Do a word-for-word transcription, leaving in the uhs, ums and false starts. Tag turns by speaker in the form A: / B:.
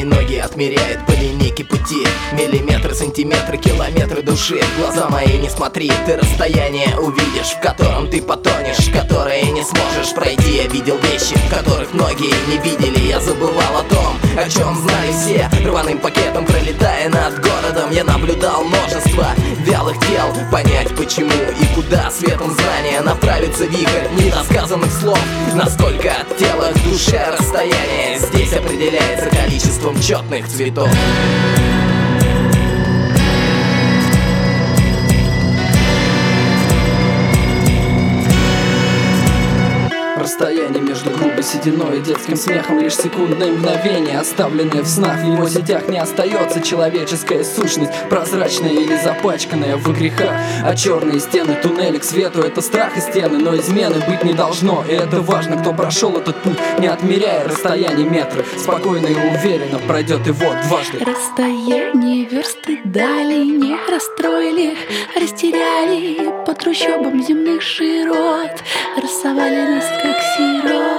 A: Мои ноги отмеряют по линейке пути. Миллиметры, сантиметры, километры души. В глаза мои не смотри, ты расстояние увидишь, в котором ты потонешь, которые не сможешь пройти. Я видел вещи, которых многие не видели. Я забывал о том, о чем знали все. Рваным пакетом пролетая над городом, я наблюдал множество вялых тел. Понять почему и куда светом знания направится вихрь недосказанных слов. Насколько от тела к душе расстояние здесь определяется количеством четных цветов.
B: Расстояние между грубой сединой и детским смехом лишь секундное мгновение, оставленное в снах. В его сетях не остается человеческая сущность, прозрачная или запачканная в грехах. А черные стены туннеля к свету — это страх и стены, но измены быть не должно. И это важно, кто прошел этот путь, не отмеряя расстояние метры, спокойно и уверенно пройдет его дважды.
C: Расстояние версты дали, не расстроили, растеряли по трущобам земных широт, рассовали нас как сирот.